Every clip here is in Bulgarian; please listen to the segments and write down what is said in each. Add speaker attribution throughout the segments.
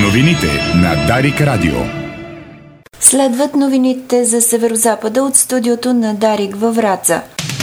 Speaker 1: Новините на Дарик Радио.
Speaker 2: Следват новините за Северозапада от студиото на Дарик във Враца.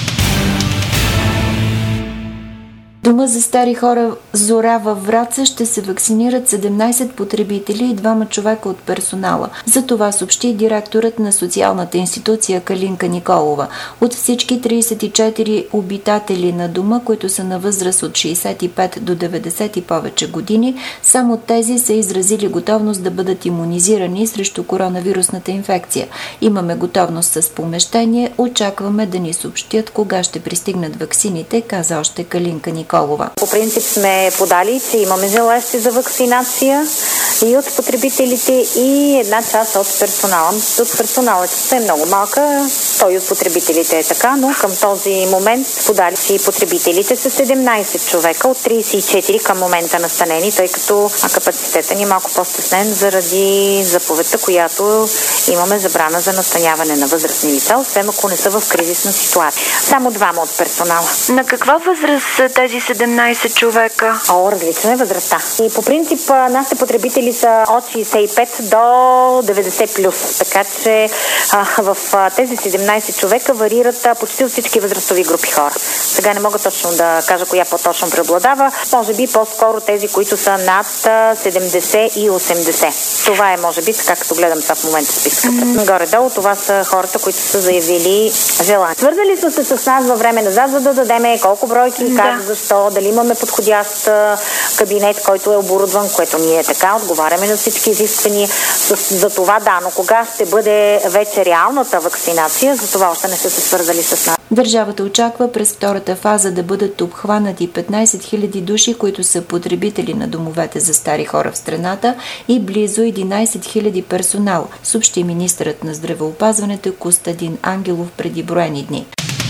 Speaker 2: Дома за стари хора Зора във Враца ще се вакцинират 17 потребители и 2 човека от персонала. За това съобщи директорът на социалната институция Калинка Николова. От всички 34 обитатели на дома, които са на възраст от 65 до 90 и повече години, само тези са изразили готовност да бъдат имунизирани срещу коронавирусната инфекция. Имаме готовност с помещение, очакваме да ни съобщят кога ще пристигнат ваксините, каза още Калинка Николова.
Speaker 3: По принцип сме подали, че имаме желаещи за вакцинация и от потребителите, и една част от персонала. От персонала е много малка, той от потребителите е така, но към този момент подали и потребителите са 17 човека от 34 към момента настанени, тъй като капацитета ни е малко по-стеснен заради заповедта, която имаме забрана за настаняване на възрастни лица, освен ако не са в кризисна ситуация. Само 2 от персонала.
Speaker 2: На каква възраст са тези 17 човека?
Speaker 3: Различна е възрастта. И по принцип нашите потребители са от 65 до 90 плюс. Така че в тези 17 човека варират почти от всички възрастови групи хора. Сега не мога точно да кажа коя по-точно преобладава. Може би по-скоро тези, които са над 70 и 80. Това е, може би, така като гледам сега в момента списъка. Горе-долу това са хората, които са заявили желание. Свързали са се с нас във време назад, за да дадем колко бройки, как, защо, дали имаме подходящ кабинет, който е оборудван, което ние така отговаряме на всички изисквания. За това но кога ще бъде вече реалната вакцинация, за това още не са се свързали с нас.
Speaker 2: Държавата очаква през втората фаза да бъдат обхванати 15 000 души, които са потребители на домовете за стари хора в страната, и близо 11 000 персонал, съобщи министърът на здравеопазването Костадин Ангелов преди броени дни.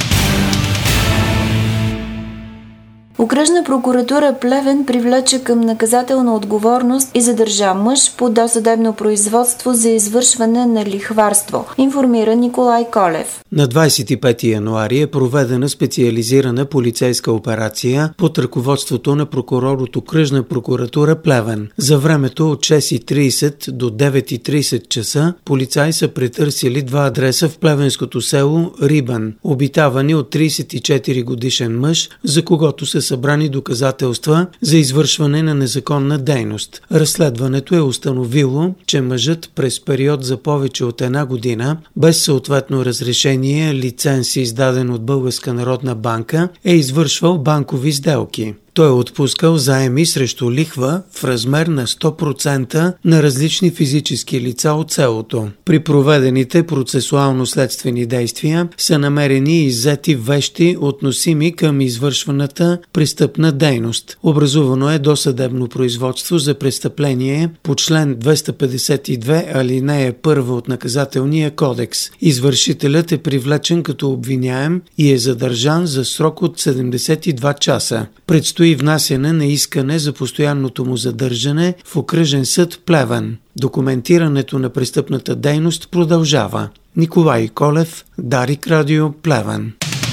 Speaker 2: Окръжна прокуратура Плевен привлече към наказателна отговорност и задържа мъж по досъдебно производство за извършване на лихварство, информира Николай Колев.
Speaker 4: На 25 януари е проведена специализирана полицейска операция под ръководството на прокурор от Окръжна прокуратура Плевен. За времето от 6:30 до 9:30 часа полицаи са претърсили 2 адреса в плевенското село Рибан, обитавани от 34 годишен мъж, за когото са събрани доказателства за извършване на незаконна дейност. Разследването е установило, че мъжът през период за повече от 1 година, без съответно разрешение, лиценз издаден от Българска народна банка, е извършвал банкови сделки. Той е отпускал заеми срещу лихва в размер на 100% на различни физически лица от селото. При проведените процесуално-следствени действия са намерени и иззети вещи, относими към извършваната престъпна дейност. Образувано е досъдебно производство за престъпление по член 252 алинея 1 от Наказателния кодекс. Извършителят е привлечен като обвиняем и е задържан за срок от 72 часа. Предстои внасяне на искане за постоянното му задържане в Окръжен съд Плевен. Документирането на престъпната дейност продължава. Николай Колев, Дарик Радио, Плевен.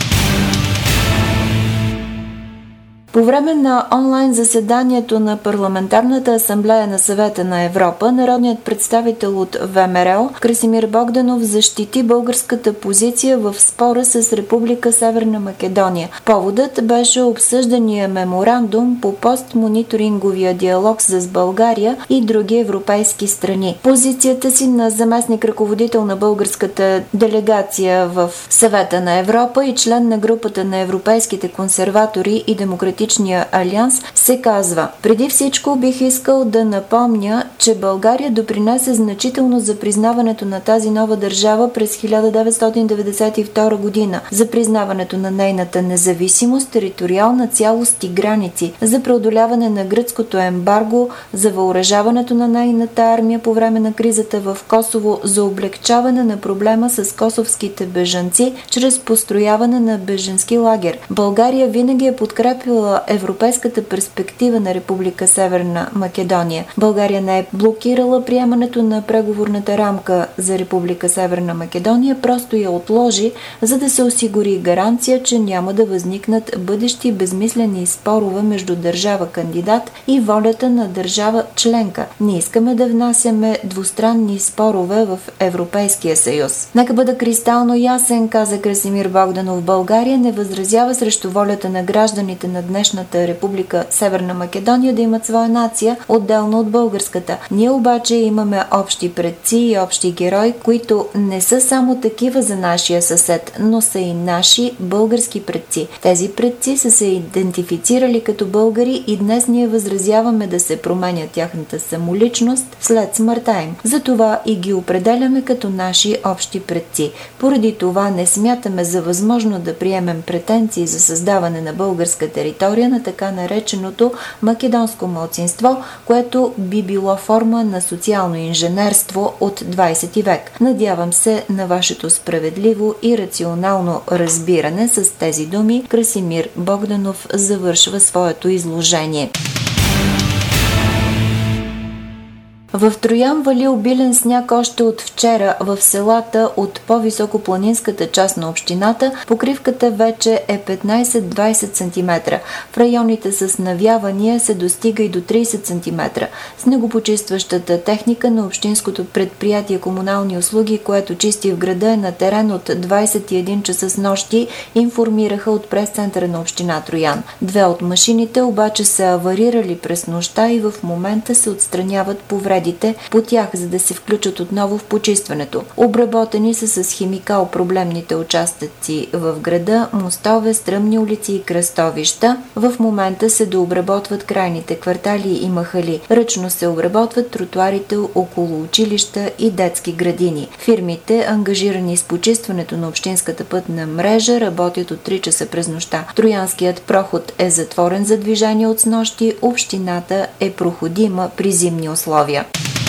Speaker 2: По време на онлайн заседанието на Парламентарната асамблея на Съвета на Европа, народният представител от ВМРО Красимир Богданов защити българската позиция в спора с Република Северна Македония. Поводът беше обсъждания меморандум по постмониторинговия диалог с България и други европейски страни. Позицията си на заместник ръководител на българската делегация в Съвета на Европа и член на групата на европейските консерватори и демократични алианс се казва: преди всичко бих искал да напомня, че България допринесе значително за признаването на тази нова държава през 1992 година, за признаването на нейната независимост, териториална цялост и граници, за преодоляване на гръцкото ембарго, за въоръжаването на нейната армия по време на кризата в Косово, за облегчаване на проблема с косовските бежанци чрез построяване на бежански лагер. България винаги е подкрепила засилва европейската перспектива на Република Северна Македония. България не е блокирала приемането на преговорната рамка за Република Северна Македония, просто я отложи, за да се осигури гаранция, че няма да възникнат бъдещи безмислени спорове между държава кандидат и волята на държава членка. Не искаме да внасяме двустранни спорове в Европейския съюз. Нека бъда кристално ясен, каза Красимир Богданов. България не възразява срещу волята на гражданите на днешната Република Северна Македония да имат своя нация, отделно от българската. Ние обаче имаме общи предци и общи герои, които не са само такива за нашия съсед, но са и наши български предци. Тези предци са се идентифицирали като българи и днес ние възразяваме да се променя тяхната самоличност след смъртта им. Затова и ги определяме като наши общи предци. Поради това не смятаме за възможно да приемем претенции за създаване на българска територия на така нареченото македонско малцинство, което би било форма на социално инженерство от 20 век. Надявам се на вашето справедливо и рационално разбиране. С тези думи Красимир Богданов завършва своето изложение. В Троян вали обилен сняг още от вчера. В селата от по-високопланинската част на общината покривката вече е 15-20 см. В районите с навявания се достига и до 30 см. Снегопочистващата техника на общинското предприятие комунални услуги, което чисти в града, е на терен от 21 часа с нощи, информираха от прес-центъра на община Троян. Две от машините обаче са аварирали през нощта и в момента се отстраняват повреди по тях, за да се включат отново в почистването. Обработени са с химикал проблемните участъци в града, мостове, стръмни улици и кръстовища. В момента се дообработват крайните квартали и махали. Ръчно се обработват тротуарите около училища и детски градини. Фирмите, ангажирани с почистването на общинската пътна мрежа, работят от 3 часа през нощта. Троянският проход е затворен за движение от снощи. Общината е проходима при зимни условия.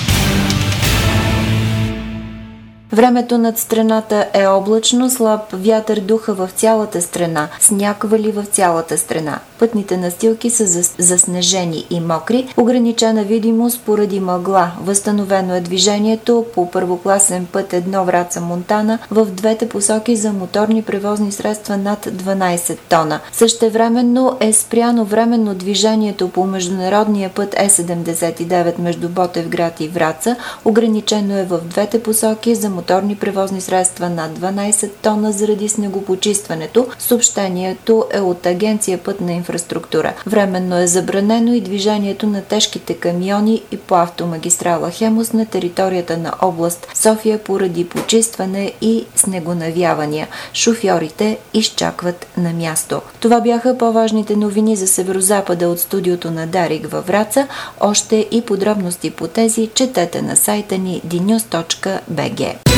Speaker 2: Времето над страната е облачно, слаб вятър духа в цялата страна, сняг вали в цялата страна. Пътните настилки са заснежени и мокри, ограничена видимост поради мъгла. Възстановено е движението по първокласен път 1 Враца-Монтана в двете посоки за моторни превозни средства над 12 тона. Същевременно е спряно временно движението по международния път Е79 между Ботевград и Враца. Ограничено е в двете посоки за моторни превозни средства над 12 тона заради снегопочистването. Съобщението е от Агенция Пътна инфраструктура. Временно е забранено и движението на тежките камиони и по автомагистрала Хемус на територията на област София поради почистване и снегонавявания. Шофьорите изчакват на място. Това бяха по-важните новини за Северозапада от студиото на Дарик във Враца. Още и подробности по тези четете на сайта ни dnews.bg.